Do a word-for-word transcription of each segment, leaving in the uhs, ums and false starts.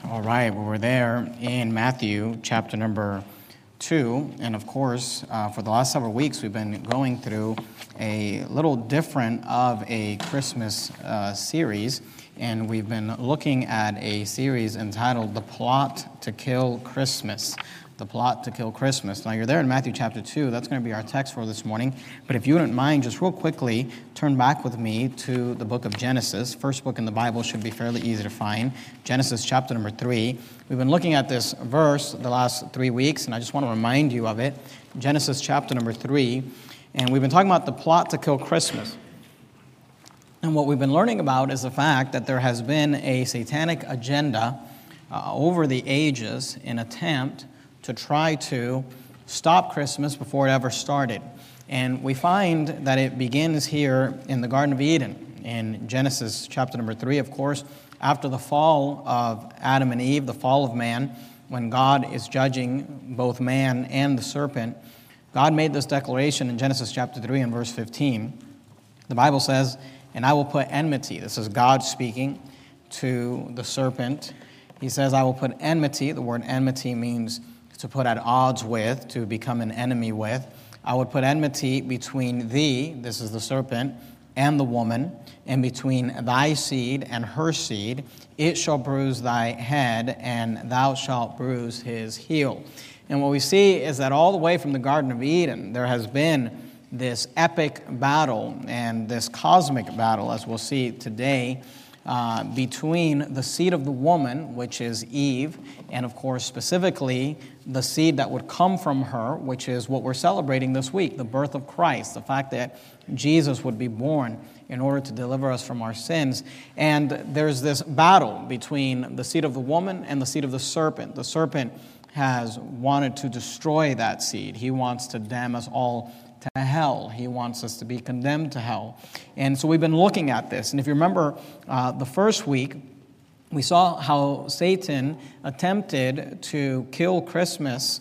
All right, well, we're there in Matthew chapter number two. And of course, uh, for the last several weeks, we've been going through a little different of a Christmas uh, series. And we've been looking at a series entitled The Plot to Kill Christmas. The Plot to Kill Christmas. Now, you're there in Matthew chapter two. That's going to be our text for this morning. But if you wouldn't mind, just real quickly, turn back with me to the book of Genesis. First book in the Bible should be fairly easy to find. Genesis chapter number three. We've been looking at this verse the last three weeks, and I just want to remind you of it. Genesis chapter number three. And we've been talking about the plot to kill Christmas. And what we've been learning about is the fact that there has been a satanic agenda uh, over the ages in attempt to try to stop Christmas before it ever started. And we find that it begins here in the Garden of Eden, in Genesis chapter number three, of course, after the fall of Adam and Eve, the fall of man, when God is judging both man and the serpent. God made this declaration in Genesis chapter three and verse fifteen. The Bible says, "And I will put enmity," this is God speaking to the serpent. He says, "I will put enmity," the word enmity means to put at odds with, to become an enemy with. "I would put enmity between thee," this is the serpent, "and the woman, and between thy seed and her seed. It shall bruise thy head, and thou shalt bruise his heel." And what we see is that all the way from the Garden of Eden, there has been this epic battle and this cosmic battle, as we'll see today, Uh, between the seed of the woman, which is Eve, and of course specifically the seed that would come from her, which is what we're celebrating this week, the birth of Christ, the fact that Jesus would be born in order to deliver us from our sins. And there's this battle between the seed of the woman and the seed of the serpent. The serpent has wanted to destroy that seed. He wants to damn us all to hell. He wants us to be condemned to hell. And so we've been looking at this. And if you remember uh, the first week, we saw how Satan attempted to kill Christmas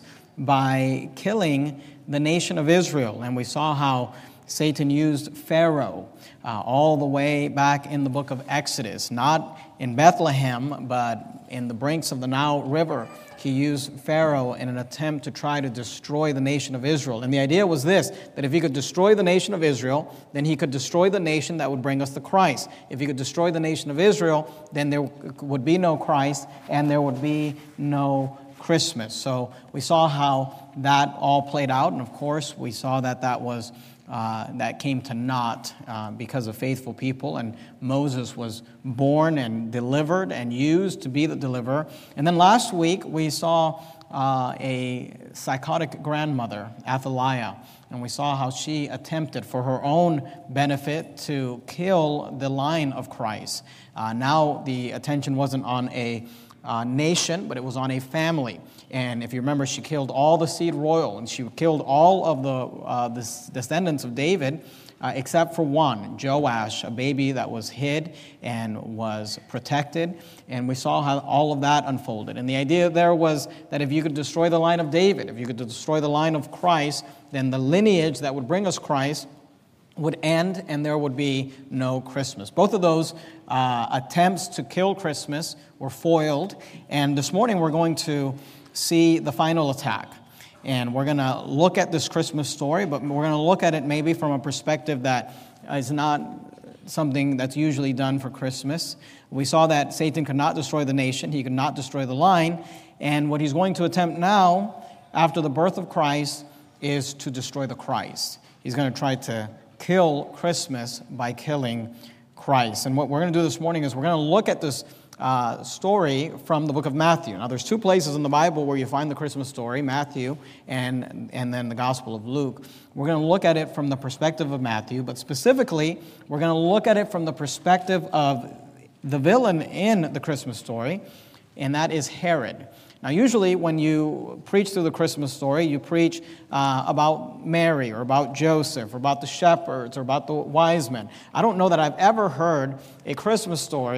by killing the nation of Israel. And we saw how Satan used Pharaoh uh, all the way back in the book of Exodus, not in Bethlehem, but in the brinks of the Nile River. He used Pharaoh in an attempt to try to destroy the nation of Israel. And the idea was this, that if he could destroy the nation of Israel, then he could destroy the nation that would bring us to Christ. If he could destroy the nation of Israel, then there would be no Christ and there would be no Christmas. So we saw how that all played out. And of course, we saw that that was Uh, that came to naught uh, because of faithful people. And Moses was born and delivered and used to be the deliverer. And then last week we saw uh, a psychotic grandmother, Athaliah, and we saw how she attempted for her own benefit to kill the line of Christ. Uh, now the attention wasn't on a uh, nation, but it was on a family. And if you remember, she killed all the seed royal, and she killed all of the, uh, the descendants of David, uh, except for one, Joash, a baby that was hid and was protected. And we saw how all of that unfolded. And the idea there was that if you could destroy the line of David, if you could destroy the line of Christ, then the lineage that would bring us Christ would end, and there would be no Christmas. Both of those uh, attempts to kill Christmas were foiled. And this morning we're going to see the final attack. And we're going to look at this Christmas story, but we're going to look at it maybe from a perspective that is not something that's usually done for Christmas. We saw that Satan could not destroy the nation. He could not destroy the line. And what he's going to attempt now, after the birth of Christ, is to destroy the Christ. He's going to try to kill Christmas by killing Christ. And what we're going to do this morning is we're going to look at this Uh, story from the book of Matthew. Now, there's two places in the Bible where you find the Christmas story, Matthew and, and then the Gospel of Luke. We're going to look at it from the perspective of Matthew, but specifically, we're going to look at it from the perspective of the villain in the Christmas story, and that is Herod. Now, usually when you preach through the Christmas story, you preach uh, about Mary or about Joseph or about the shepherds or about the wise men. I don't know that I've ever heard a Christmas story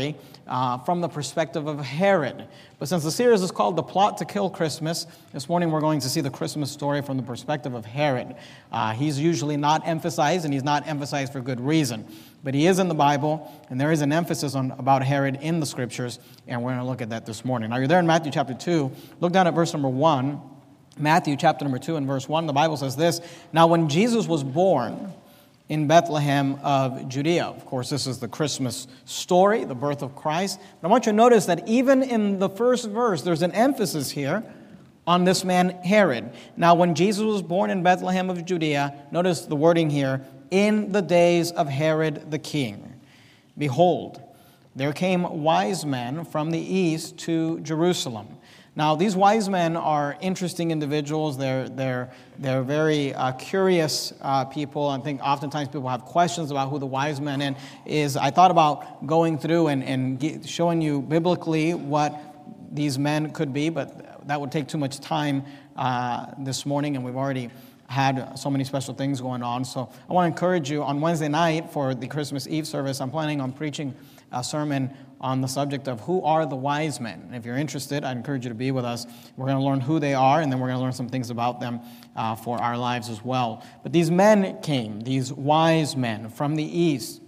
uh, from the perspective of Herod. But since the series is called The Plot to Kill Christmas, this morning we're going to see the Christmas story from the perspective of Herod. Uh, he's usually not emphasized, and he's not emphasized for good reason. But he is in the Bible, and there is an emphasis on about Herod in the Scriptures, and we're going to look at that this morning. Now, you're there in Matthew chapter two. Look down at verse number one. Matthew chapter number two and verse one, the Bible says this, "Now when Jesus was born in Bethlehem of Judea," of course this is the Christmas story, the birth of Christ, but I want you to notice that even in the first verse, there's an emphasis here on this man Herod. Now when Jesus was born in Bethlehem of Judea, notice the wording here, "in the days of Herod the king. Behold, there came wise men from the east to Jerusalem." Now, these wise men are interesting individuals. They're, they're, they're very uh, curious uh, people. I think oftentimes people have questions about who the wise men in is. I thought about going through and, and get, showing you biblically what these men could be, but that would take too much time uh, this morning, and we've already had so many special things going on. So I want to encourage you, on Wednesday night for the Christmas Eve service, I'm planning on preaching a sermon on the subject of who are the wise men. And if you're interested, I'd encourage you to be with us. We're going to learn who they are, and then we're going to learn some things about them uh, for our lives as well. But these men came, these wise men from the east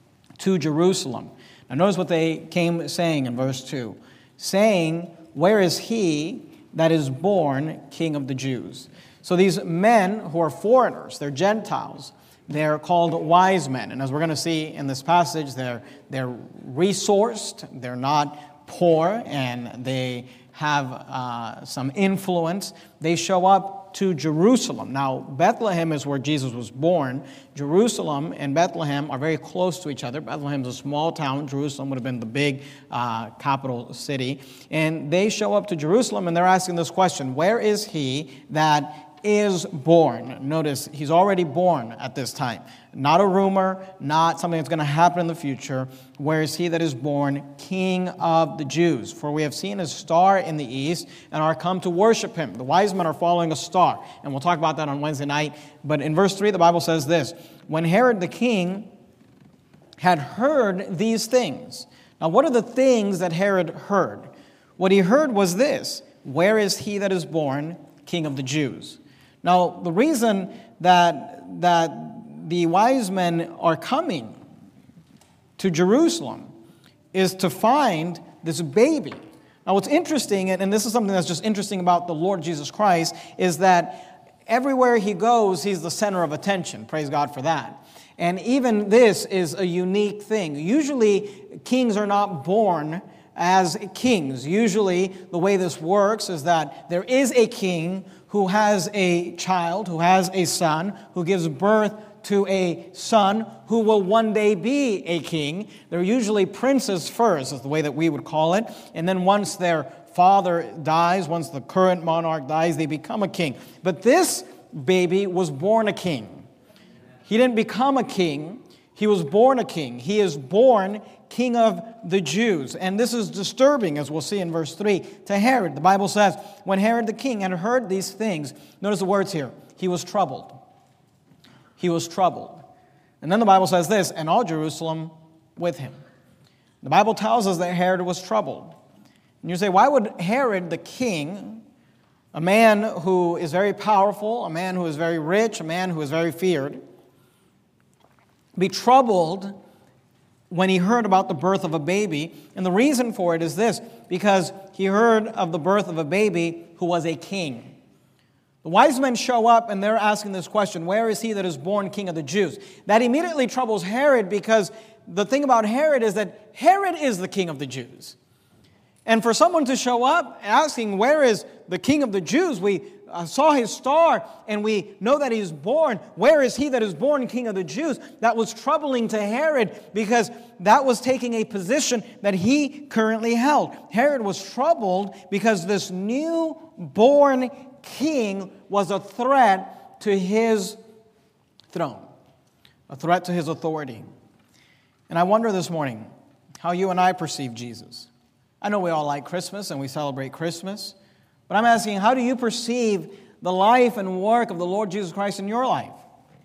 to Jerusalem. Now notice what they came saying in verse two. Saying, "Where is he that is born King of the Jews?" So these men who are foreigners, they're Gentiles, they're called wise men. And as we're going to see in this passage, they're, they're resourced, they're not poor, and they have uh, some influence. They show up to Jerusalem. Now, Bethlehem is where Jesus was born. Jerusalem and Bethlehem are very close to each other. Bethlehem is a small town. Jerusalem would have been the big uh, capital city. And they show up to Jerusalem, and they're asking this question, "Where is he that is born?" Notice, he's already born at this time. Not a rumor, not something that's going to happen in the future. "Where is he that is born King of the Jews? For we have seen his star in the east and are come to worship him." The wise men are following a star, and we'll talk about that on Wednesday night. But in verse three, the Bible says this, "When Herod the king had heard these things." Now, what are the things that Herod heard? What he heard was this, "Where is he that is born King of the Jews?" Now, the reason that, that the wise men are coming to Jerusalem is to find this baby. Now, what's interesting, and this is something that's just interesting about the Lord Jesus Christ, is that everywhere he goes, he's the center of attention. Praise God for that. And even this is a unique thing. Usually, kings are not born as kings. Usually, the way this works is that there is a king who has a child, who has a son, who gives birth to a son who will one day be a king. They're usually princes first, is the way that we would call it. And then once their father dies, once the current monarch dies, they become a king. But this baby was born a king. He didn't become a king. He was born a king. He is born King of the Jews. And this is disturbing, as we'll see in verse three, to Herod. The Bible says, "When Herod the king had heard these things," notice the words here, "he was troubled." He was troubled. And then the Bible says this, "and all Jerusalem with him." The Bible tells us that Herod was troubled. And you say, why would Herod the king, a man who is very powerful, a man who is very rich, a man who is very feared, be troubled when he heard about the birth of a baby? And the reason for it is this, because he heard of the birth of a baby who was a king. The wise men show up and they're asking this question, "Where is he that is born King of the Jews?" That immediately troubles Herod, because the thing about Herod is that Herod is the king of the Jews. And for someone to show up asking, "Where is the King of the Jews? We uh, saw his star and we know that he's born. Where is he that is born King of the Jews?" That was troubling to Herod, because that was taking a position that he currently held. Herod was troubled because this new-born king was a threat to his throne, a threat to his authority. And I wonder this morning how you and I perceive Jesus. I know we all like Christmas and we celebrate Christmas, but I'm asking, how do you perceive the life and work of the Lord Jesus Christ in your life?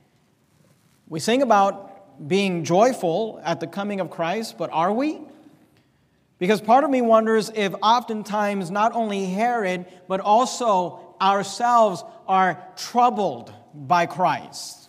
We sing about being joyful at the coming of Christ, but are we? Because part of me wonders if oftentimes not only Herod, but also ourselves are troubled by Christ.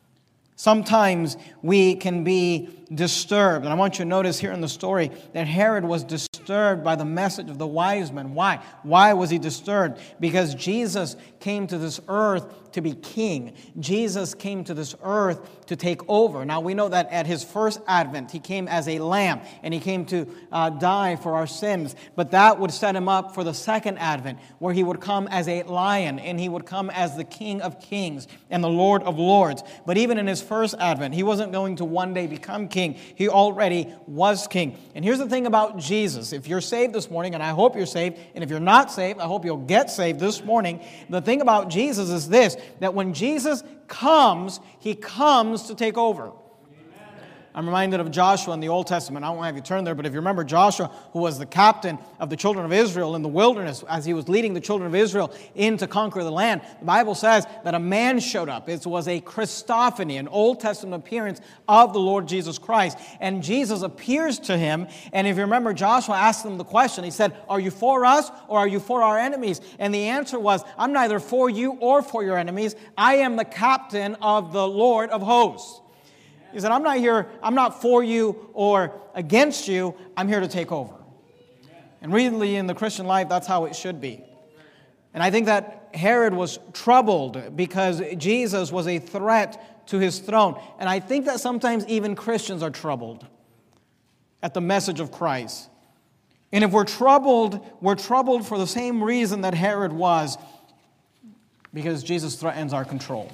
Sometimes we can be disturbed. And I want you to notice here in the story that Herod was disturbed by the message of the wise men. Why? Why was he disturbed? Because Jesus came to this earth to be king. Jesus came to this earth to take over. Now we know that at his first advent, he came as a lamb and he came to uh, die for our sins. But that would set him up for the second advent, where he would come as a lion and he would come as the King of Kings and the Lord of Lords. But even in his first advent, he wasn't going to one day become king. He already was king. And here's the thing about Jesus. If you're saved this morning, and I hope you're saved, and if you're not saved, I hope you'll get saved this morning. The thing about Jesus is this, that when Jesus comes, he comes to take over. I'm reminded of Joshua in the Old Testament. I won't have you turn there, but if you remember Joshua, who was the captain of the children of Israel in the wilderness as he was leading the children of Israel in to conquer the land, the Bible says that a man showed up. It was a Christophany, an Old Testament appearance of the Lord Jesus Christ. And Jesus appears to him, and if you remember, Joshua asked him the question. He said, "Are you for us or are you for our enemies?" And the answer was, "I'm neither for you or for your enemies. I am the captain of the Lord of hosts." He said, I'm not here, I'm not for you or against you, I'm here to take over. Amen. And really in the Christian life, that's how it should be. And I think that Herod was troubled because Jesus was a threat to his throne. And I think that sometimes even Christians are troubled at the message of Christ. And if we're troubled, we're troubled for the same reason that Herod was, because Jesus threatens our control.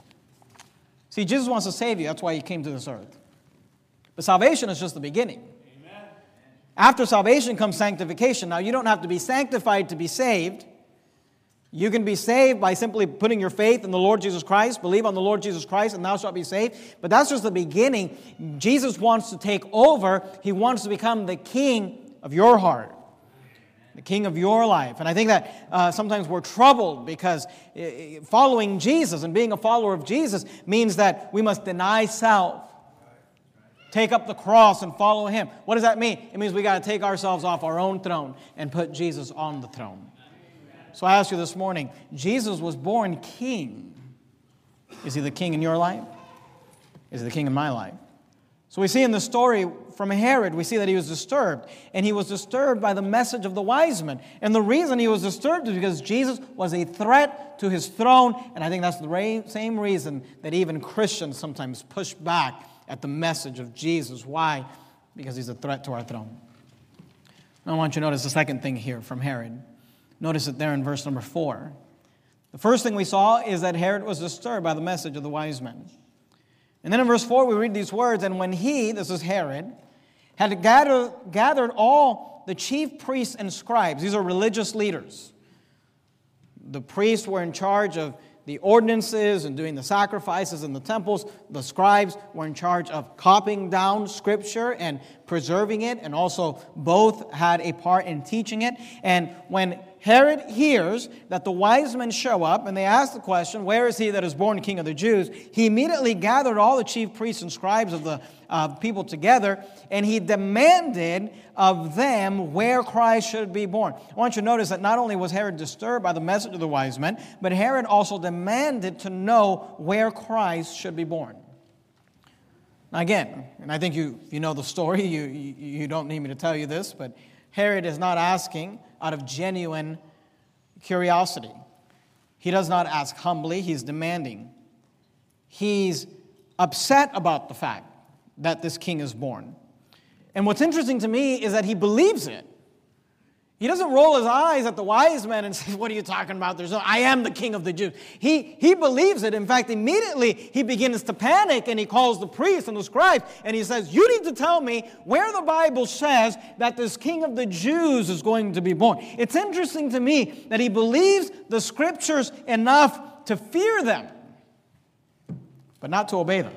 See, Jesus wants to save you. That's why he came to this earth. But salvation is just the beginning. Amen. After salvation comes sanctification. Now, you don't have to be sanctified to be saved. You can be saved by simply putting your faith in the Lord Jesus Christ. Believe on the Lord Jesus Christ, and thou shalt be saved. But that's just the beginning. Jesus wants to take over. He wants to become the king of your heart, the king of your life. And I think that uh, sometimes we're troubled because uh, following Jesus and being a follower of Jesus means that we must deny self, take up the cross and follow him. What does that mean? It means we got to take ourselves off our own throne and put Jesus on the throne. So I ask you this morning, Jesus was born king. Is he the king in your life? Is he the king in my life? So we see in the story from Herod, we see that he was disturbed. And he was disturbed by the message of the wise men. And the reason he was disturbed is because Jesus was a threat to his throne. And I think that's the same reason that even Christians sometimes push back at the message of Jesus. Why? Because he's a threat to our throne. Now I want you to notice the second thing here from Herod. Notice it there in verse number four. The first thing we saw is that Herod was disturbed by the message of the wise men. And then in verse four, we read these words, and when he, this is Herod, had gathered, gathered all the chief priests and scribes, these are religious leaders. The priests were in charge of the ordinances and doing the sacrifices in the temples. The scribes were in charge of copying down Scripture and preserving it, and also both had a part in teaching it. And when Herod hears that the wise men show up and they ask the question, where is he that is born King of the Jews? He immediately gathered all the chief priests and scribes of the uh, people together, and he demanded of them where Christ should be born. I want you to notice that not only was Herod disturbed by the message of the wise men, but Herod also demanded to know where Christ should be born. Now again, and I think you, you know the story, you, you, you don't need me to tell you this, but Herod is not asking out of genuine curiosity. He does not ask humbly, he's demanding. He's upset about the fact that this king is born. And what's interesting to me is that he believes it. He doesn't roll his eyes at the wise men and say, what are you talking about? There's no, I am the king of the Jews. He, he believes it. In fact, immediately he begins to panic and he calls the priests and the scribes and he says, you need to tell me where the Bible says that this king of the Jews is going to be born. It's interesting to me that he believes the scriptures enough to fear them, but not to obey them,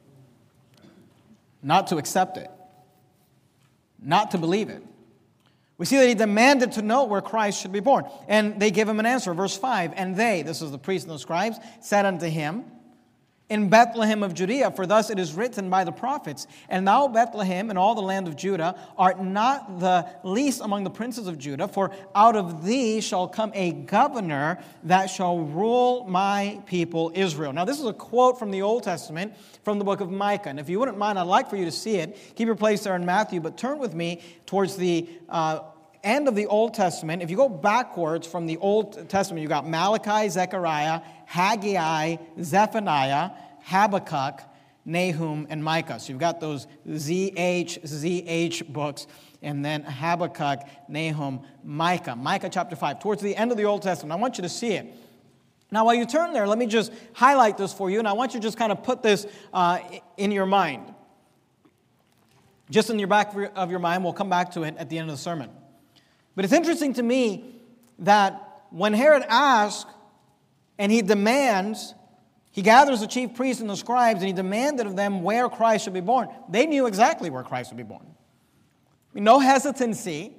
not to accept it, not to believe it. We see that he demanded to know where Christ should be born. And they give him an answer. Verse five, and they, this is the priests and the scribes, said unto him, in Bethlehem of Judea, for thus it is written by the prophets, and thou, Bethlehem, and all the land of Judah, art not the least among the princes of Judah, for out of thee shall come a governor that shall rule my people Israel. Now, this is a quote from the Old Testament, from the book of Micah. And if you wouldn't mind, I'd like for you to see it. Keep your place there in Matthew, but turn with me towards the uh, end of the Old Testament. If you go backwards from the Old Testament, you've got Malachi, Zechariah, Haggai, Zephaniah, Habakkuk, Nahum, and Micah. So you've got those Z H, Z H books, and then Habakkuk, Nahum, Micah. Micah chapter five, towards the end of the Old Testament. I want you to see it. Now, while you turn there, let me just highlight this for you, and I want you to just kind of put this uh, in your mind. Just in your back of your mind, we'll come back to it at the end of the sermon. But it's interesting to me that when Herod asks, and he demands, he gathers the chief priests and the scribes, and he demanded of them where Christ should be born. They knew exactly where Christ would be born. I mean, no hesitancy,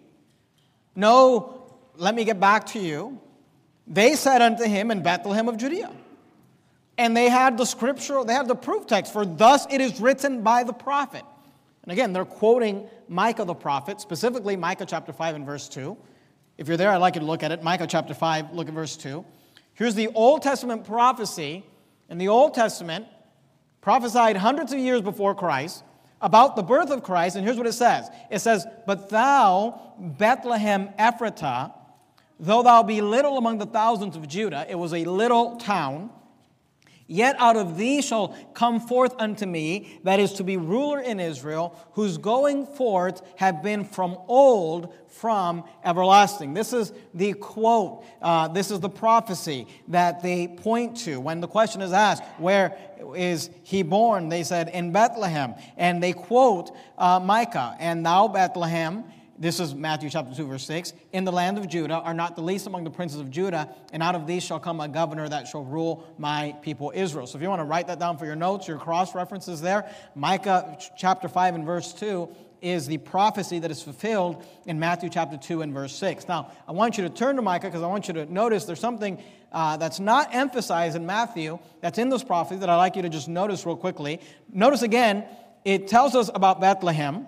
no, let me get back to you. They said unto him, in Bethlehem of Judea. And they had the scripture, they had the proof text, for thus it is written by the prophet. And again, they're quoting Micah the prophet, specifically Micah chapter five and verse two. If you're there, I'd like you to look at it. Micah chapter five, look at verse two. Here's the Old Testament prophecy. In the Old Testament, prophesied hundreds of years before Christ, about the birth of Christ, and here's what it says. It says, but thou, Bethlehem Ephratah, though thou be little among the thousands of Judah, it was a little town, yet out of thee shall come forth unto me, that is to be ruler in Israel, whose going forth have been from old, from everlasting. This is the quote, uh, this is the prophecy that they point to. When the question is asked, where is he born? They said, in Bethlehem. And they quote uh, Micah, and thou, Bethlehem, this is Matthew chapter two, verse six. In the land of Judah are not the least among the princes of Judah, and out of these shall come a governor that shall rule my people Israel. So if you want to write that down for your notes, your cross references there, Micah chapter five and verse two is the prophecy that is fulfilled in Matthew chapter two and verse six. Now, I want you to turn to Micah because I want you to notice there's something uh, that's not emphasized in Matthew that's in this prophecy that I'd like you to just notice real quickly. Notice again, it tells us about Bethlehem.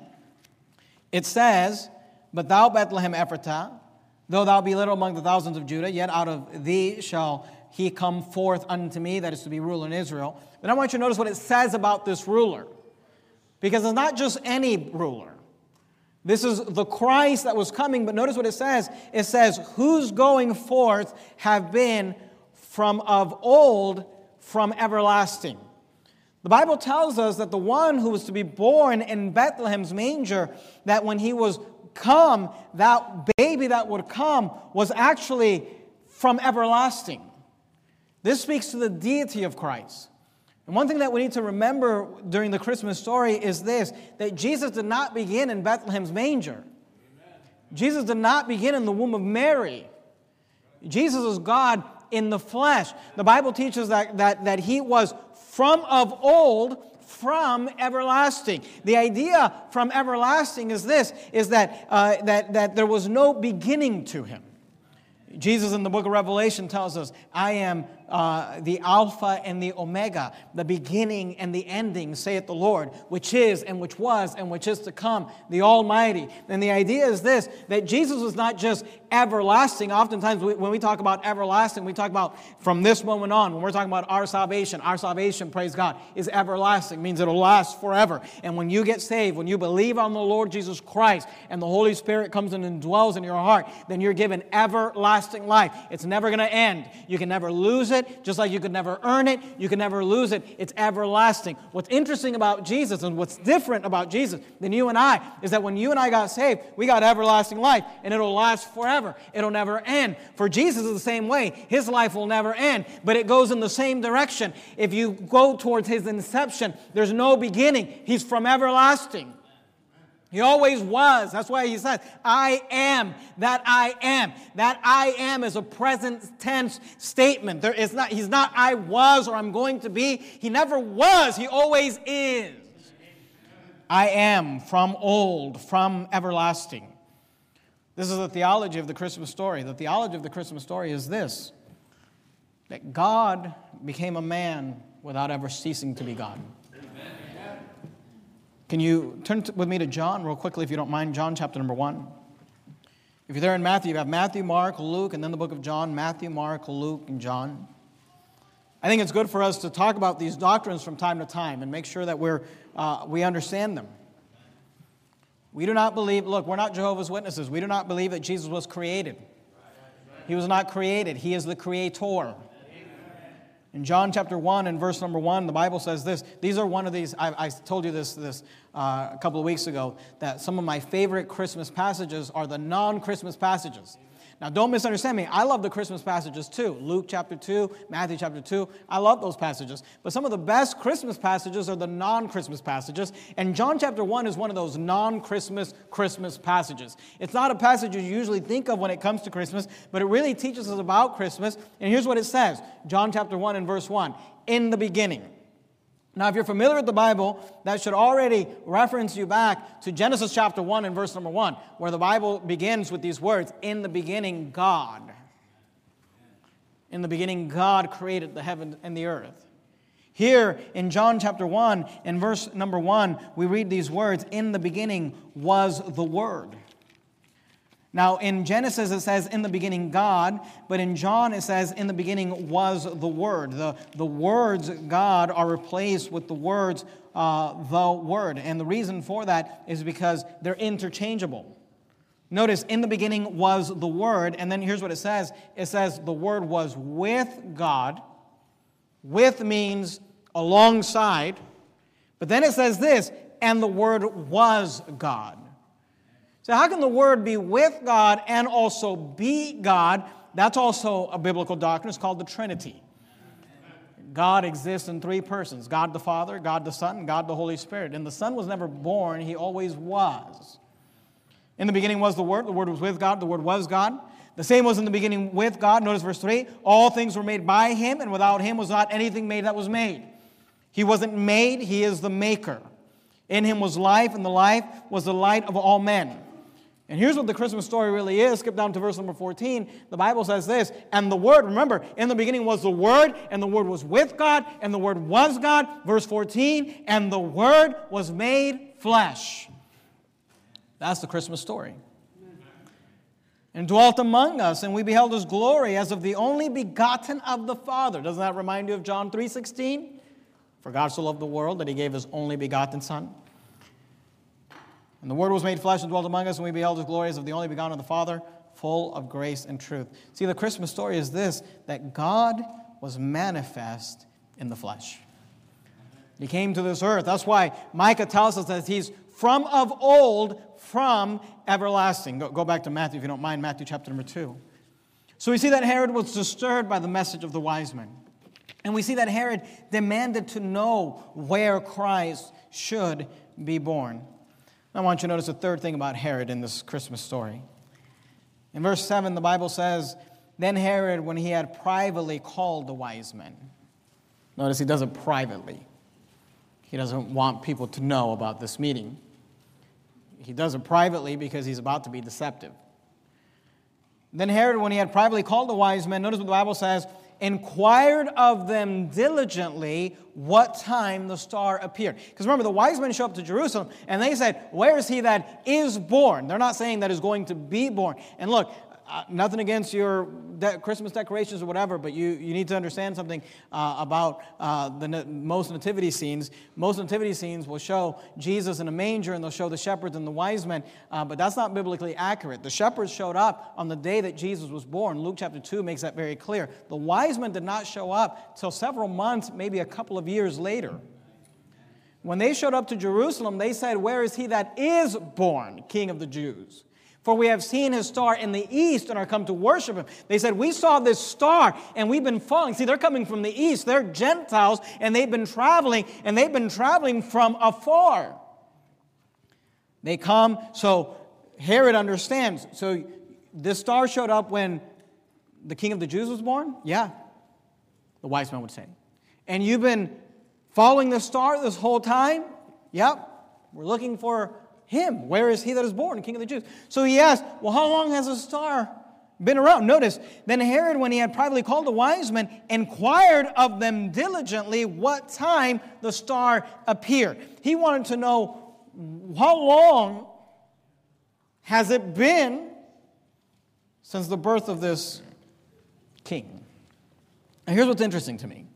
It says, but thou, Bethlehem Ephratah, though thou be little among the thousands of Judah, yet out of thee shall he come forth unto me, that is to be ruler in Israel. But I want you to notice what it says about this ruler. Because it's not just any ruler. This is the Christ that was coming, but notice what it says. It says, whose going forth have been from of old, from everlasting. The Bible tells us that the one who was to be born in Bethlehem's manger, that when he was come, that baby that would come was actually from everlasting. This speaks to the deity of Christ. And one thing that we need to remember during the Christmas story is this, that Jesus did not begin in Bethlehem's manger. Amen. Jesus did not begin in the womb of Mary. Jesus is God in the flesh. The Bible teaches that, that, that he was from of old, from everlasting. The idea from everlasting is this, is that, uh, that, that there was no beginning to him. Jesus in the book of Revelation tells us, I am uh, the Alpha and the Omega, the beginning and the ending, saith the Lord, which is and which was and which is to come, the Almighty. And the idea is this, that Jesus was not just everlasting. Oftentimes we, when we talk about everlasting, we talk about from this moment on. When we're talking about our salvation, our salvation, praise God, is everlasting. It means it'll last forever. And when you get saved, when you believe on the Lord Jesus Christ and the Holy Spirit comes in and dwells in your heart, then you're given everlasting life. It's never going to end. You can never lose it, just like you could never earn it. You can never lose it. It's everlasting. What's interesting about Jesus and what's different about Jesus than you and I is that when you and I got saved, we got everlasting life, and it'll last forever. It'll never end. For Jesus is the same way. His life will never end, but it goes in the same direction. If you go towards his inception, there's no beginning. He's from everlasting. He always was. That's why he says, I am that I am. That I am is a present tense statement. There is not, he's not I was or I'm going to be. He never was. He always is. I am from old, from everlasting. This is the theology of the Christmas story. The theology of the Christmas story is this, that God became a man without ever ceasing to be God. Can you turn to, with me to John real quickly, if you don't mind? John chapter number one. If you're there in Matthew, you have Matthew, Mark, Luke, and then the book of John. Matthew, Mark, Luke, and John. I think it's good for us to talk about these doctrines from time to time and make sure that we're, uh, we understand them. We do not believe, look, we're not Jehovah's Witnesses. We do not believe that Jesus was created. He was not created. He is the creator. In John chapter one and verse number one, the Bible says this. These are one of these, I, I told you this, this uh, a couple of weeks ago, that some of my favorite Christmas passages are the non-Christmas passages. Now, don't misunderstand me. I love the Christmas passages too. Luke chapter two, Matthew chapter two. I love those passages. But some of the best Christmas passages are the non-Christmas passages. And John chapter one is one of those non-Christmas Christmas passages. It's not a passage you usually think of when it comes to Christmas, but it really teaches us about Christmas. And here's what it says. John chapter one and verse one. In the beginning. Now, if you're familiar with the Bible, that should already reference you back to Genesis chapter one and verse number one, where the Bible begins with these words, in the beginning, God. In the beginning, God created the heaven and the earth. Here in John chapter one and verse number one, we read these words, in the beginning was the Word. Now, in Genesis, it says, in the beginning, God, but in John, it says, in the beginning was the Word. The, the words God are replaced with the words uh, the Word. And the reason for that is because they're interchangeable. Notice, in the beginning was the Word, and then here's what it says. It says, the Word was with God. With means alongside. But then it says this, and the Word was God. So how can the Word be with God and also be God? That's also a biblical doctrine. It's called the Trinity. God exists in three persons. God the Father, God the Son, and God the Holy Spirit. And the Son was never born. He always was. In the beginning was the Word. The Word was with God. The Word was God. The same was in the beginning with God. Notice verse three. All things were made by Him, and without Him was not anything made that was made. He wasn't made. He is the maker. In Him was life, and the life was the light of all men. And here's what the Christmas story really is. Skip down to verse number fourteen. The Bible says this, and the Word, remember, in the beginning was the Word, and the Word was with God, and the Word was God. Verse fourteen, and the Word was made flesh. That's the Christmas story. And dwelt among us, and we beheld His glory as of the only begotten of the Father. Doesn't that remind you of John three sixteen? For God so loved the world that He gave His only begotten Son. And the Word was made flesh and dwelt among us, and we beheld His glory as of the only begotten of the Father, full of grace and truth. See, the Christmas story is this, that God was manifest in the flesh. He came to this earth. That's why Micah tells us that He's from of old, from everlasting. Go, go back to Matthew, if you don't mind, Matthew chapter number two. So we see that Herod was disturbed by the message of the wise men. And we see that Herod demanded to know where Christ should be born. I want you to notice a third thing about Herod in this Christmas story. In verse seven, the Bible says, then Herod, when he had privately called the wise men. Notice he does it privately. He doesn't want people to know about this meeting. He does it privately because he's about to be deceptive. Then Herod, when he had privately called the wise men, notice what the Bible says, inquired of them diligently what time the star appeared. Because remember, the wise men show up to Jerusalem, and they said, where is He that is born? They're not saying that is going to be born. And look, uh, nothing against your de- Christmas decorations or whatever, but you, you need to understand something uh, about uh, the na- most nativity scenes. Most nativity scenes will show Jesus in a manger, and they'll show the shepherds and the wise men, uh, but that's not biblically accurate. The shepherds showed up on the day that Jesus was born. Luke chapter two makes that very clear. The wise men did not show up till several months, maybe a couple of years later. When they showed up to Jerusalem, they said, where is He that is born, King of the Jews? For we have seen His star in the east and are come to worship Him. They said, we saw this star and we've been following. See, they're coming from the east. They're Gentiles and they've been traveling and they've been traveling from afar. They come, so Herod understands. So this star showed up when the King of the Jews was born? Yeah, the wise men would say. And you've been following the star this whole time? Yep, we're looking for Him. Where is He that is born, King of the Jews? So he asked, well, how long has the star been around. Notice, then Herod, when he had privately called the wise men, inquired of them diligently what time the star appeared. He wanted to know, how long has it been since the birth of this king? Now here's what's interesting to me.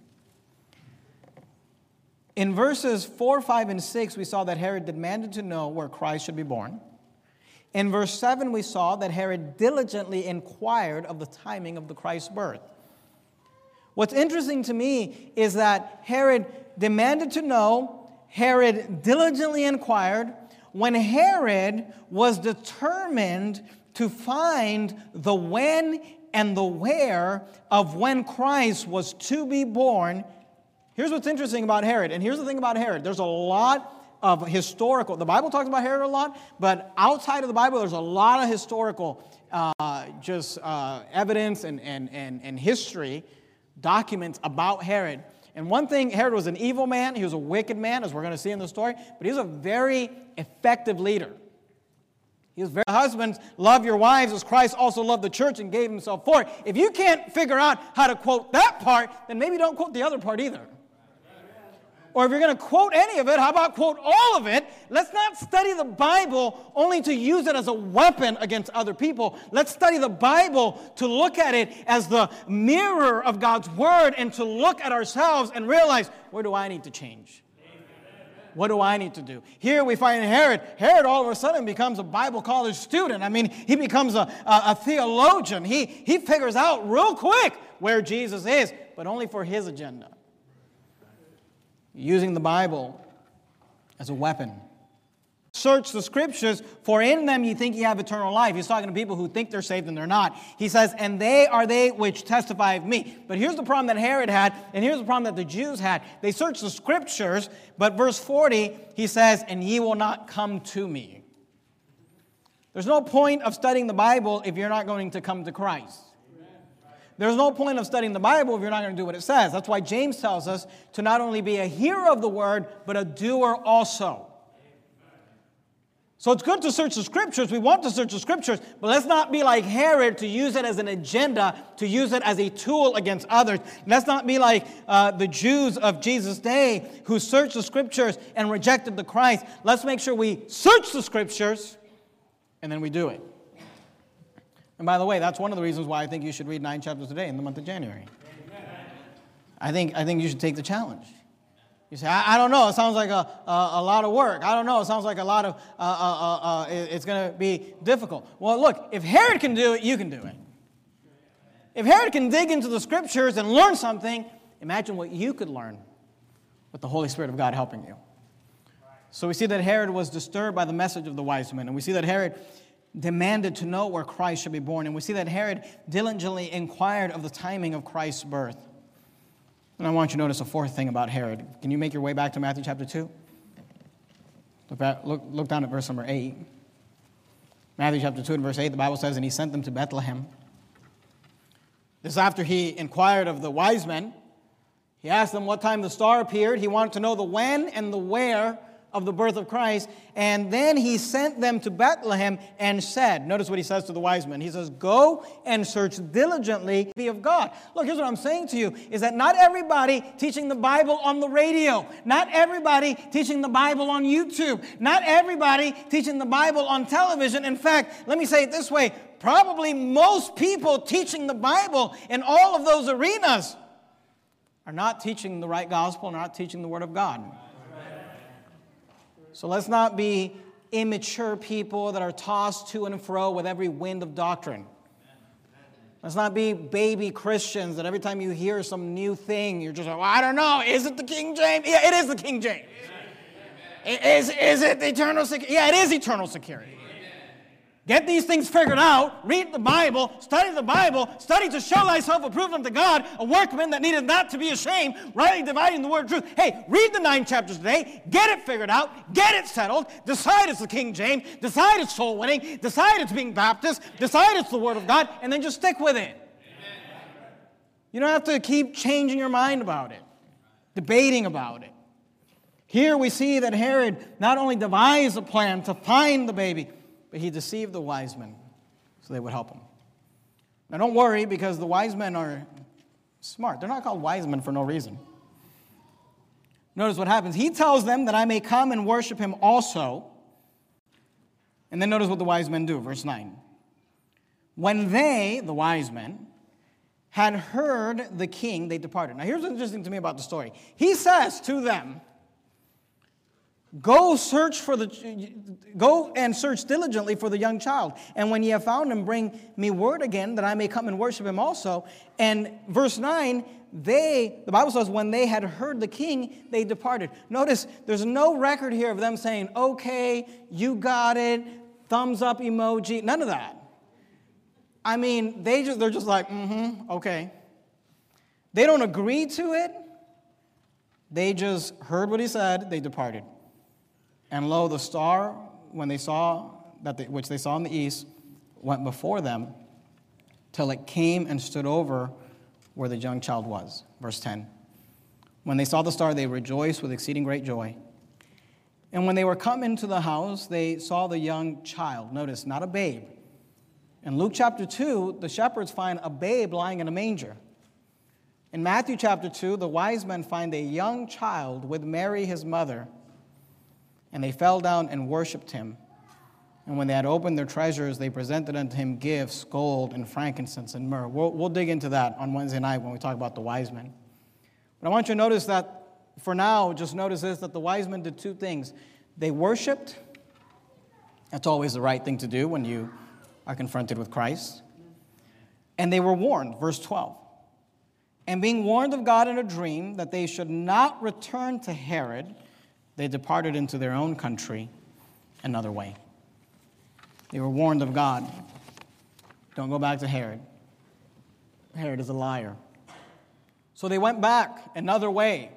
In verses four, five, and six, we saw that Herod demanded to know where Christ should be born. In verse seven, we saw that Herod diligently inquired of the timing of the Christ's birth. What's interesting to me is that Herod demanded to know, Herod diligently inquired, when Herod was determined to find the when and the where of when Christ was to be born. Here's what's interesting about Herod, and here's the thing about Herod. There's a lot of historical, the Bible talks about Herod a lot, but outside of the Bible, there's a lot of historical uh, just uh, evidence and, and, and, and history, documents about Herod. And one thing, Herod was an evil man, he was a wicked man, as we're going to see in the story, but he was a very effective leader. He was very, husbands, love your wives as Christ also loved the church and gave himself for it. If you can't figure out how to quote that part, then maybe don't quote the other part either. Or if you're going to quote any of it, how about quote all of it? Let's not study the Bible only to use it as a weapon against other people. Let's study the Bible to look at it as the mirror of God's Word and to look at ourselves and realize, where do I need to change? What do I need to do? Here we find Herod. Herod all of a sudden becomes a Bible college student. I mean, he becomes a, a, a theologian. He, he figures out real quick where Jesus is, but only for his agenda. Using the Bible as a weapon. Search the Scriptures, for in them you think you have eternal life. He's talking to people who think they're saved and they're not. He says, and they are they which testify of me. But here's the problem that Herod had, and here's the problem that the Jews had. They searched the Scriptures, but verse forty, he says, and ye will not come to me. There's no point of studying the Bible if you're not going to come to Christ. There's no point of studying the Bible if you're not going to do what it says. That's why James tells us to not only be a hearer of the word, but a doer also. So it's good to search the Scriptures. We want to search the Scriptures, but let's not be like Herod to use it as an agenda, to use it as a tool against others. Let's not be like uh, the Jews of Jesus' day who searched the Scriptures and rejected the Christ. Let's make sure we search the Scriptures and then we do it. And by the way, that's one of the reasons why I think you should read nine chapters a day in the month of January. I think, I think you should take the challenge. You say, I, I don't know, it sounds like a, a, a lot of work. I don't know, it sounds like a lot of, uh, uh, uh, it, it's going to be difficult. Well, look, if Herod can do it, you can do it. If Herod can dig into the Scriptures and learn something, imagine what you could learn with the Holy Spirit of God helping you. So we see that Herod was disturbed by the message of the wise men, and we see that Herod demanded to know where Christ should be born. And we see that Herod diligently inquired of the timing of Christ's birth. And I want you to notice a fourth thing about Herod. Can you make your way back to Matthew chapter two? Look, back, look, look down at verse number eight. Matthew chapter two and verse eight, the Bible says, and he sent them to Bethlehem. This is after he inquired of the wise men. He asked them what time the star appeared. He wanted to know the when and the where of the birth of Christ. And then he sent them to Bethlehem and said, notice what he says to the wise men. He says, go and search diligently be of God. Look, here's what I'm saying to you, is that not everybody teaching the Bible on the radio, not everybody teaching the Bible on YouTube, not everybody teaching the Bible on television. In fact, let me say it this way, probably most people teaching the Bible in all of those arenas are not teaching the right gospel, not teaching the Word of God. So let's not be immature people that are tossed to and fro with every wind of doctrine. Let's not be baby Christians that every time you hear some new thing, you're just like, well, I don't know, is it the King James? Yeah, it is the King James. Is, is it the eternal security? Yeah, it is eternal security. Get these things figured out, read the Bible, study the Bible, study to show thyself approved unto God, a workman that needed not to be ashamed, rightly dividing the word of truth. Hey, read the nine chapters today, get it figured out, get it settled, decide it's the King James, decide it's soul winning, decide it's being Baptist, decide it's the Word of God, and then just stick with it. Amen. You don't have to keep changing your mind about it, debating about it. Here we see that Herod not only devised a plan to find the baby, but he deceived the wise men so they would help him. Now don't worry, because the wise men are smart. They're not called wise men for no reason. Notice what happens. He tells them that I may come and worship him also. And then notice what the wise men do, verse nine. When they, the wise men, had heard the king, they departed. Now here's what's interesting to me about the story. He says to them, Go search for the go and search diligently for the young child. And when ye have found him, bring me word again that I may come and worship him also. And verse nine, they, the Bible says, when they had heard the king, they departed. Notice there's no record here of them saying, okay, you got it, thumbs up emoji, none of that. I mean, they just they're just like, mm-hmm, okay. They don't agree to it. They just heard what he said, they departed. And lo, the star, when they saw that, they, which they saw in the east, went before them till it came and stood over where the young child was. Verse ten. When they saw the star, they rejoiced with exceeding great joy. And when they were come into the house, they saw the young child. Notice, not a babe. In Luke chapter two, the shepherds find a babe lying in a manger. In Matthew chapter two, the wise men find a young child with Mary, his mother. And they fell down and worshipped him. And when they had opened their treasures, they presented unto him gifts, gold and frankincense and myrrh. We'll, we'll dig into that on Wednesday night when we talk about the wise men. But I want you to notice that, for now, just notice this, that the wise men did two things. They worshipped. That's always the right thing to do when you are confronted with Christ. And they were warned, verse twelve. And being warned of God in a dream that they should not return to Herod, they departed into their own country another way. They were warned of God. Don't go back to Herod. Herod is a liar. So they went back another way.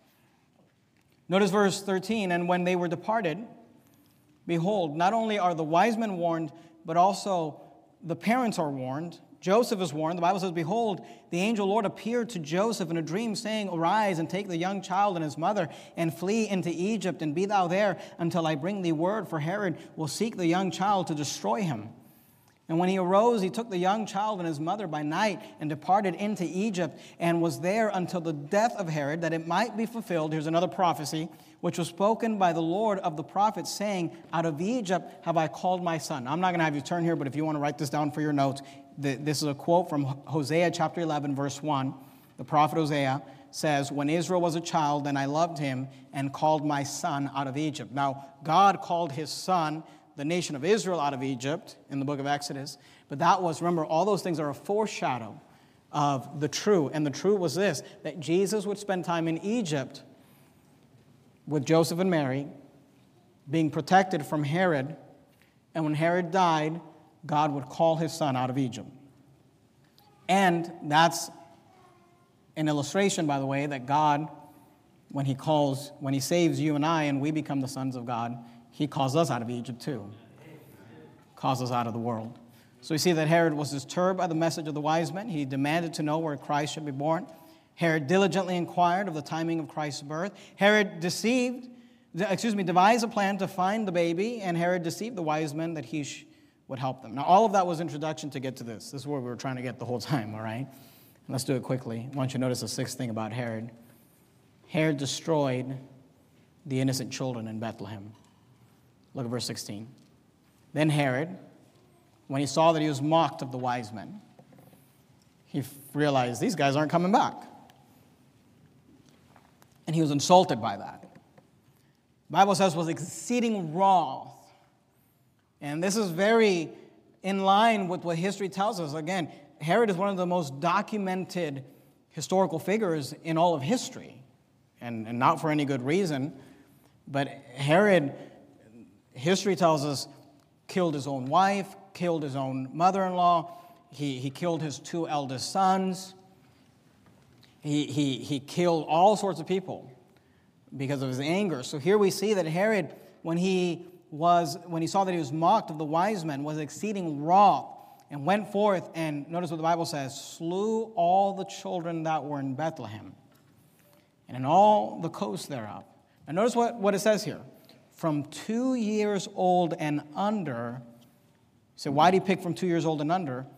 Notice verse thirteen. And when they were departed, behold, not only are the wise men warned, but also the parents are warned. Joseph is warned. The Bible says, behold, the angel Lord appeared to Joseph in a dream, saying, arise and take the young child and his mother and flee into Egypt, and be thou there until I bring thee word, for Herod will seek the young child to destroy him. And when he arose, he took the young child and his mother by night and departed into Egypt, and was there until the death of Herod, that it might be fulfilled. Here's another prophecy, which was spoken by the Lord of the prophets, saying, out of Egypt have I called my son. Now, I'm not going to have you turn here, but if you want to write this down for your notes, this is a quote from Hosea chapter eleven, verse one. The prophet Hosea says, when Israel was a child, then I loved him and called my son out of Egypt. Now, God called his son, the nation of Israel, out of Egypt in the book of Exodus. But that was, remember, all those things are a foreshadow of the true. And the true was this, that Jesus would spend time in Egypt with Joseph and Mary, being protected from Herod. And when Herod died, God would call his son out of Egypt. And that's an illustration, by the way, that God, when he calls, when he saves you and I, and we become the sons of God, he calls us out of Egypt too. Calls us out of the world. So we see that Herod was disturbed by the message of the wise men. He demanded to know where Christ should be born. Herod diligently inquired of the timing of Christ's birth. Herod deceived, excuse me, devised a plan to find the baby, and Herod deceived the wise men that he sh- would help them. Now, all of that was introduction to get to this. This is where we were trying to get the whole time, all right? Let's do it quickly. I want you to notice the sixth thing about Herod. Herod destroyed the innocent children in Bethlehem. Look at verse sixteen. Then Herod, when he saw that he was mocked of the wise men, he realized these guys aren't coming back. And he was insulted by that. The Bible says was exceeding wrath. And this is very in line with what history tells us. Again, Herod is one of the most documented historical figures in all of history. And, and not for any good reason. But Herod, history tells us, killed his own wife, killed his own mother-in-law. He, he killed his two eldest sons. He, he, he killed all sorts of people because of his anger. So here we see that Herod, when he was when he saw that he was mocked of the wise men, was exceeding wroth, and went forth and, notice what the Bible says, slew all the children that were in Bethlehem and in all the coast thereof. And notice what, what it says here. From two years old and under. So why did he pick from two years old and under?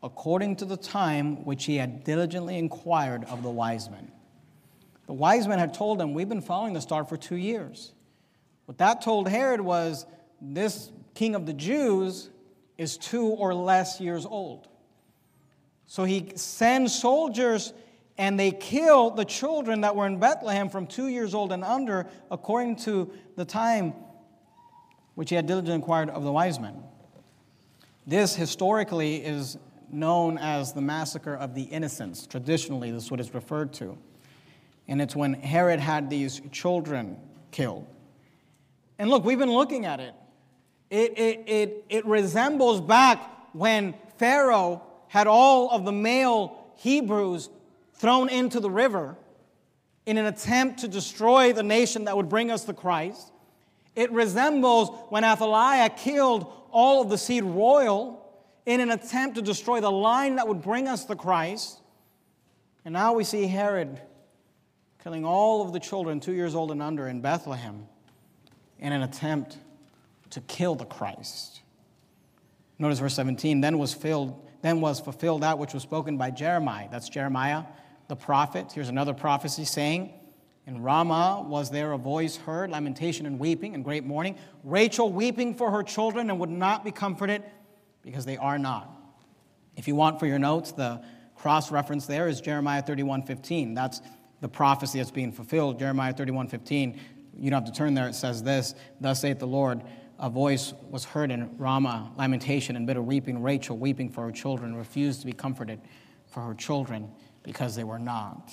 according to the time which he had diligently inquired of the wise men. The wise men had told him, we've been following the star for two years. What that told Herod was, this king of the Jews is two or less years old. So he sends soldiers and they kill the children that were in Bethlehem from two years old and under, according to the time which he had diligently inquired of the wise men. This historically is known as the massacre of the innocents. Traditionally, this is what it's referred to. And it's when Herod had these children killed. And look, we've been looking at it. It, it, it, it resembles back when Pharaoh had all of the male Hebrews thrown into the river in an attempt to destroy the nation that would bring us to Christ. It resembles when Athaliah killed all of the seed royal in an attempt to destroy the line that would bring us to Christ. And now we see Herod killing all of the children two years old and under in Bethlehem in an attempt to kill the Christ. Notice verse seventeen, then was filled, then was fulfilled that which was spoken by Jeremiah. That's Jeremiah, the prophet. Here's another prophecy saying, in Ramah was there a voice heard, lamentation and weeping and great mourning. Rachel weeping for her children and would not be comforted because they are not. If you want for your notes, the cross-reference there is Jeremiah thirty-one fifteen. That's the prophecy that's being fulfilled. Jeremiah thirty-one fifteen. You don't have to turn there. It says this, thus saith the Lord, a voice was heard in Ramah, lamentation and bitter weeping. Rachel weeping for her children, refused to be comforted for her children because they were not.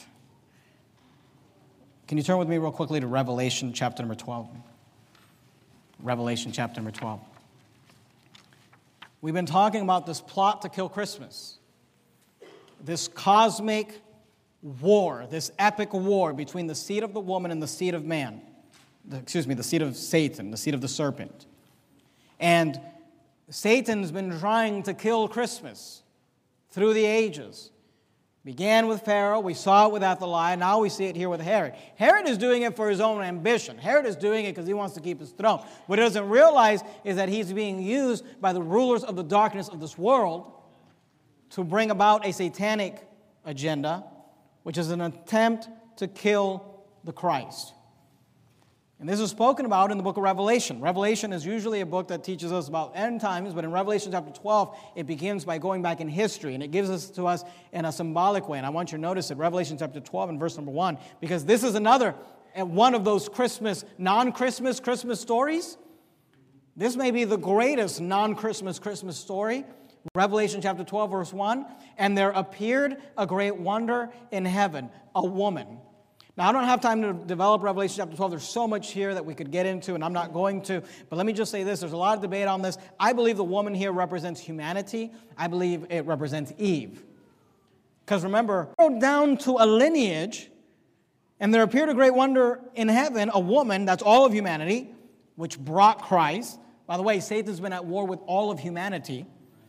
Can you turn with me real quickly to Revelation chapter number twelve? Revelation chapter number twelve. We've been talking about this plot to kill Christmas. This cosmic war, this epic war between the seed of the woman and the seed of man. The, excuse me, the seed of Satan, the seed of the serpent. And Satan's been trying to kill Christmas through the ages. Began with Pharaoh, we saw it with Athaliah, now we see it here with Herod. Herod is doing it for his own ambition. Herod is doing it because he wants to keep his throne. What he doesn't realize is that he's being used by the rulers of the darkness of this world to bring about a satanic agenda, which is an attempt to kill the Christ. And this is spoken about in the book of Revelation. Revelation is usually a book that teaches us about end times, but in Revelation chapter twelve, it begins by going back in history, and it gives us to us in a symbolic way. And I want you to notice it, Revelation chapter twelve and verse number one, because this is another, one of those Christmas, non-Christmas Christmas stories. This may be the greatest non-Christmas Christmas story. Revelation chapter twelve, verse one, and there appeared a great wonder in heaven, a woman. Now, I don't have time to develop Revelation chapter twelve. There's so much here that we could get into, and I'm not going to. But let me just say this. There's a lot of debate on this. I believe the woman here represents humanity. I believe it represents Eve. Because remember, down to a lineage, and there appeared a great wonder in heaven, a woman, that's all of humanity, which brought Christ. By the way, Satan's been at war with all of humanity.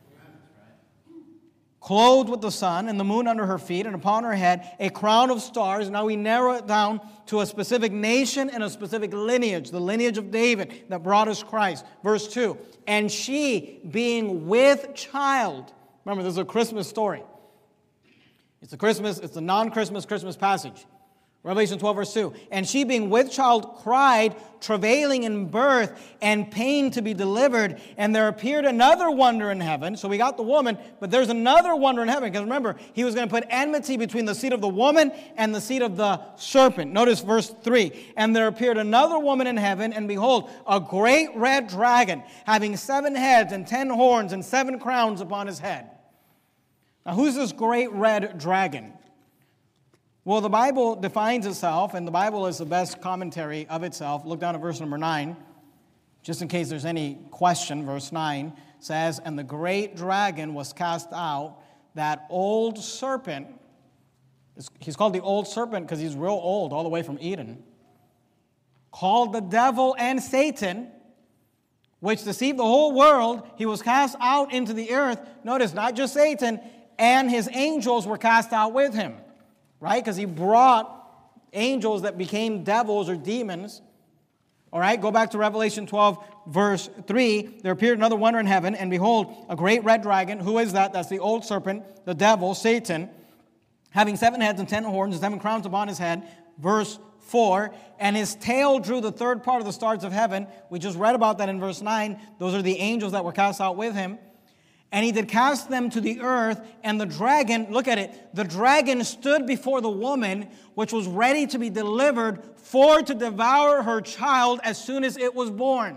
Clothed with the sun and the moon under her feet, and upon her head a crown of stars. Now we narrow it down to a specific nation and a specific lineage, the lineage of David that brought us Christ. Verse two, and she being with child. Remember, this is a Christmas story. It's a Christmas, it's a non-Christmas Christmas passage. Revelation twelve, verse two. And she being with child cried, travailing in birth and pain to be delivered. And there appeared another wonder in heaven. So we got the woman, but there's another wonder in heaven. Because remember, he was going to put enmity between the seed of the woman and the seed of the serpent. Notice verse three. And there appeared another woman in heaven, and behold, a great red dragon, having seven heads and ten horns and seven crowns upon his head. Now, who's this great red dragon? Well, the Bible defines itself, and the Bible is the best commentary of itself. Look down at verse number nine, just in case there's any question. Verse nine says, and the great dragon was cast out, that old serpent. He's called the old serpent because he's real old, all the way from Eden. Called the devil and Satan, which deceived the whole world. He was cast out into the earth. Notice, not just Satan, and his angels were cast out with him. Right? Because he brought angels that became devils or demons. All right, go back to Revelation twelve, verse three. There appeared another wonder in heaven, and behold, a great red dragon. Who is that? That's the old serpent, the devil, Satan, having seven heads and ten horns, and seven crowns upon his head. Verse four, and his tail drew the third part of the stars of heaven. We just read about that in verse nine. Those are the angels that were cast out with him. And he did cast them to the earth, and the dragon, look at it, the dragon stood before the woman, which was ready to be delivered for to devour her child as soon as it was born.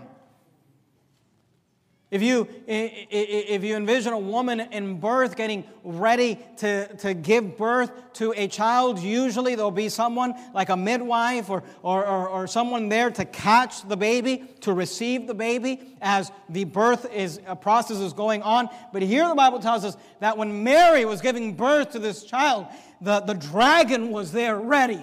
If you, if you envision a woman in birth getting ready to, to give birth to a child, usually there'll be someone like a midwife or, or, or, or someone there to catch the baby, to receive the baby as the birth is, a process is going on. But here the Bible tells us that when Mary was giving birth to this child, the, the dragon was there ready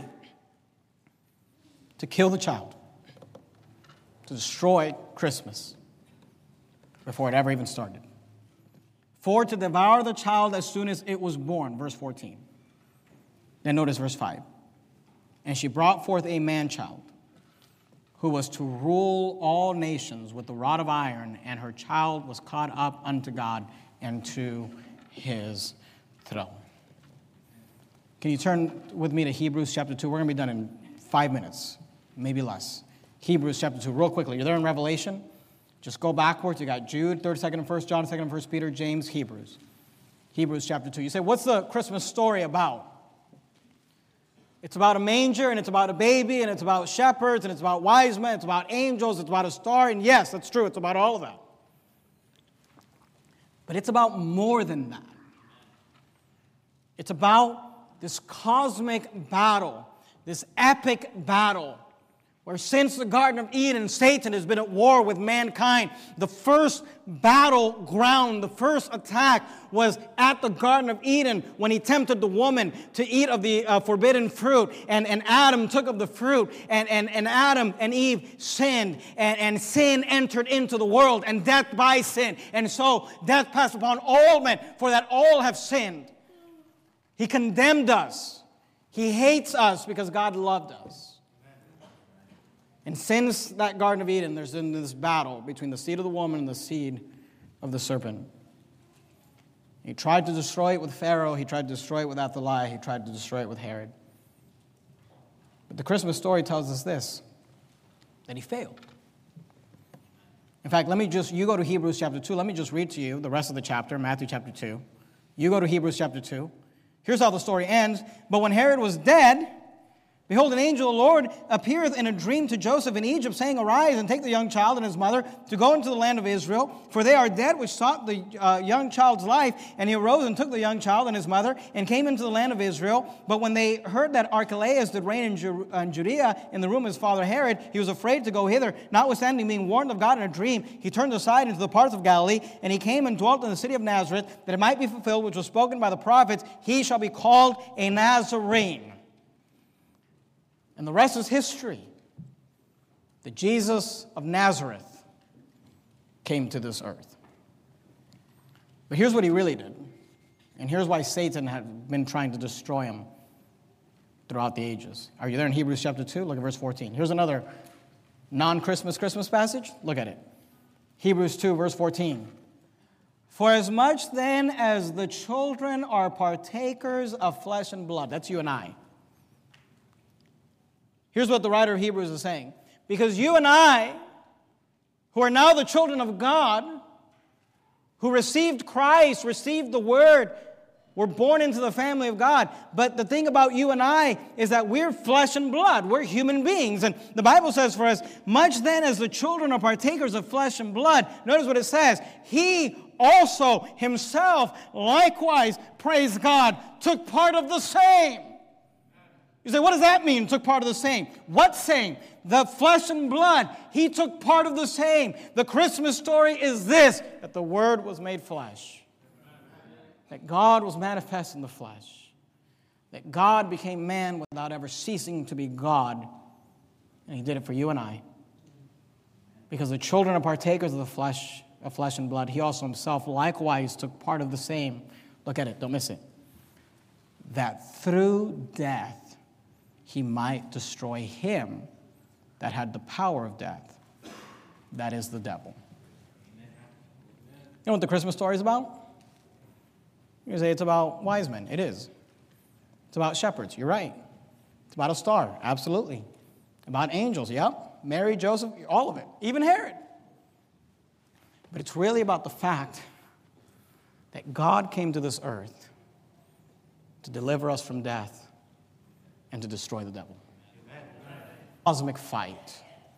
to kill the child, to destroy Christmas before it ever even started. For to devour the child as soon as it was born, verse fourteen. Then notice verse five. And she brought forth a man-child who was to rule all nations with the rod of iron, and her child was caught up unto God and to his throne. Can you turn with me to Hebrews chapter two? We're going to be done in five minutes, maybe less. Hebrews chapter two, real quickly. You're there in Revelation? Just go backwards. You got Jude, third, second, and first John, second, and first Peter, James, Hebrews. Hebrews chapter two. You say, what's the Christmas story about? It's about a manger, and it's about a baby, and it's about shepherds, and it's about wise men, it's about angels, it's about a star, and yes, that's true, it's about all of that. But it's about more than that. It's about this cosmic battle, this epic battle, where since the Garden of Eden, Satan has been at war with mankind. The first battleground, the first attack was at the Garden of Eden when he tempted the woman to eat of the uh, forbidden fruit. And, and Adam took of the fruit. And, and, and Adam and Eve sinned. And, and sin entered into the world. And death by sin. And so death passed upon all men, for that all have sinned. He condemned us. He hates us because God loved us. And since that Garden of Eden, there's been this battle between the seed of the woman and the seed of the serpent. He tried to destroy it with Pharaoh. He tried to destroy it with Athaliah. He tried to destroy it with Herod. But the Christmas story tells us this, that he failed. In fact, let me just, you go to Hebrews chapter two. Let me just read to you the rest of the chapter, Matthew chapter two. You go to Hebrews chapter two. Here's how the story ends. But when Herod was dead, behold, an angel of the Lord appeareth in a dream to Joseph in Egypt, saying, Arise and take the young child and his mother to go into the land of Israel, for they are dead which sought the uh, young child's life. And he arose and took the young child and his mother and came into the land of Israel. But when they heard that Archelaus did reign in, Ju- in Judea in the room of his father Herod, he was afraid to go hither. Notwithstanding, being warned of God in a dream, he turned aside into the parts of Galilee, and he came and dwelt in the city of Nazareth, that it might be fulfilled which was spoken by the prophets, he shall be called a Nazarene. And the rest is history. The Jesus of Nazareth came to this earth. But here's what he really did. And here's why Satan had been trying to destroy him throughout the ages. Are you there in Hebrews chapter two? Look at verse fourteen. Here's another non-Christmas Christmas passage. Look at it. Hebrews two, verse fourteen. For as much then as the children are partakers of flesh and blood. That's you and I. Here's what the writer of Hebrews is saying. Because you and I, who are now the children of God, who received Christ, received the Word, were born into the family of God. But the thing about you and I is that we're flesh and blood. We're human beings. And the Bible says for us, much then as the children are partakers of flesh and blood, notice what it says. He also himself likewise, praise God, took part of the same. You say, what does that mean, took part of the same? What same? The flesh and blood. He took part of the same. The Christmas story is this, that the Word was made flesh. That God was manifest in the flesh. That God became man without ever ceasing to be God. And He did it for you and I. Because the children are partakers of the flesh, of flesh and blood. He also himself likewise took part of the same. Look at it, don't miss it. That through death, He might destroy him that had the power of death. That is the devil. You know what the Christmas story is about? You say it's about wise men. It is. It's about shepherds. You're right. It's about a star. Absolutely. About angels. Yep. Mary, Joseph, all of it. Even Herod. But it's really about the fact that God came to this earth to deliver us from death and to destroy the devil. Amen. Cosmic fight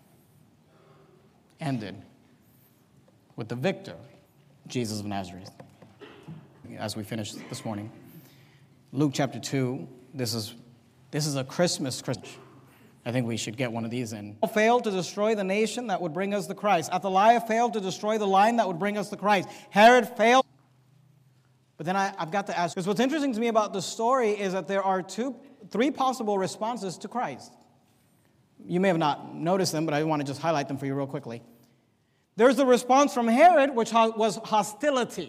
ended with the victor, Jesus of Nazareth. As we finish this morning, Luke chapter two, this is, this is a Christmas Christmas. I think we should get one of these in. Failed to destroy the nation that would bring us the Christ. Athaliah failed to destroy the line that would bring us the Christ. Herod failed. But then I, I've got to ask, because what's interesting to me about the story is that there are two, three possible responses to Christ. You may have not noticed them, but I want to just highlight them for you real quickly. There's the response from Herod, which was hostility.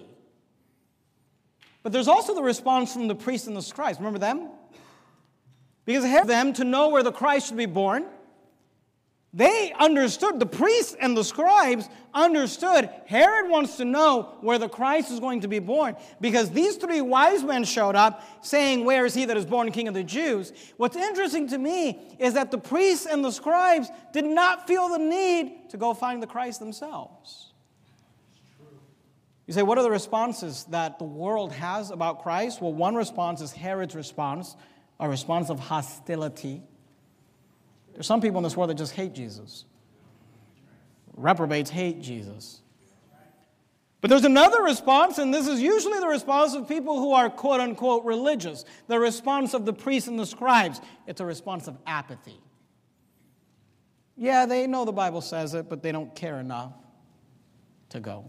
But there's also the response from the priests and the scribes. Remember them? Because Herod them to know where the Christ should be born. They understood, the priests and the scribes understood, Herod wants to know where the Christ is going to be born. Because these three wise men showed up saying, where is he that is born King of the Jews? What's interesting to me is that the priests and the scribes did not feel the need to go find the Christ themselves. You say, what are the responses that the world has about Christ? Well, one response is Herod's response, a response of hostility. There's some people in this world that just hate Jesus. Reprobates hate Jesus. But there's another response, and this is usually the response of people who are quote-unquote religious. The response of the priests and the scribes. It's a response of apathy. Yeah, they know the Bible says it, but they don't care enough to go.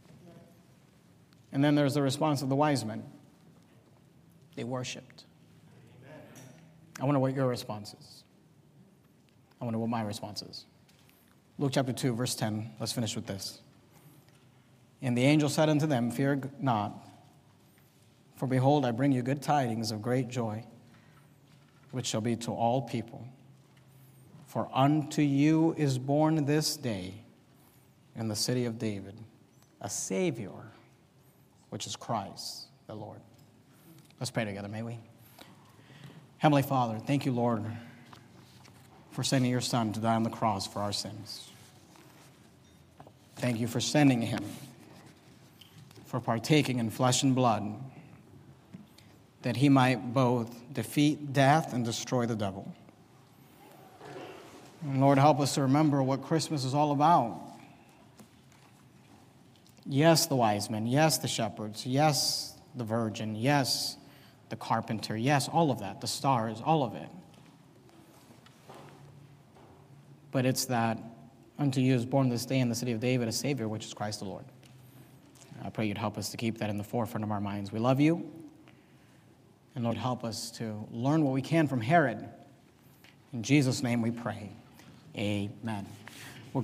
And then there's the response of the wise men. They worshipped. I wonder what your response is. I wonder what my response is. Luke chapter two, verse ten. Let's finish with this. And the angel said unto them, fear not, for behold, I bring you good tidings of great joy, which shall be to all people. For unto you is born this day in the city of David a Savior, which is Christ the Lord. Let's pray together, may we? Heavenly Father, thank you, Lord, for sending your Son to die on the cross for our sins. Thank you for sending him, for partaking in flesh and blood, that he might both defeat death and destroy the devil. And Lord, help us to remember what Christmas is all about. Yes, the wise men. Yes, the shepherds. Yes, the virgin. Yes, the carpenter. Yes, all of that. The stars, all of it. But it's that unto you is born this day in the city of David a Savior, which is Christ the Lord. I pray you'd help us to keep that in the forefront of our minds. We love you. And Lord, help us to learn what we can from Herod. In Jesus' name we pray. Amen.